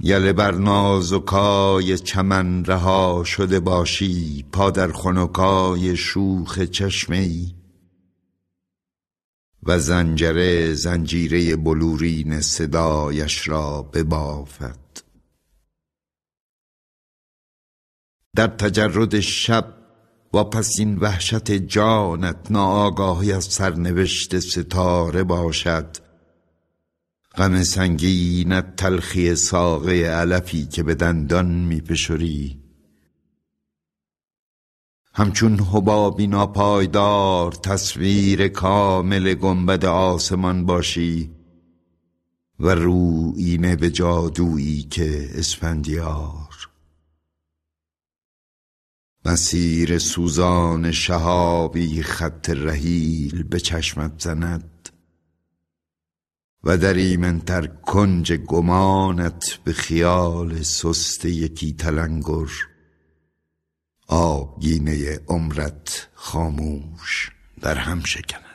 یله بر نازکای چمن رها شده باشی، پا در خنکای شوخ چشمه‌ای و زنجیره بلورین صدایش را ببافد. در تجرد شب و پس این وحشت جانت، ناآگاهی از سرنوشت ستاره باشد. غم سنگینت تلخی ساقه علفی که به دندان می فشری. همچون حبابی ناپایدار تصویر کامل گنبد آسمان باشی و رویینه به جادویی که اسفندیار. مسیر سوزان شهابی خط رحیل به چشمت زند و در ایمن‌تر کنج گمانت به خیال سست یکی تلنگر آبگینه عمرت خاموش در هم شکند.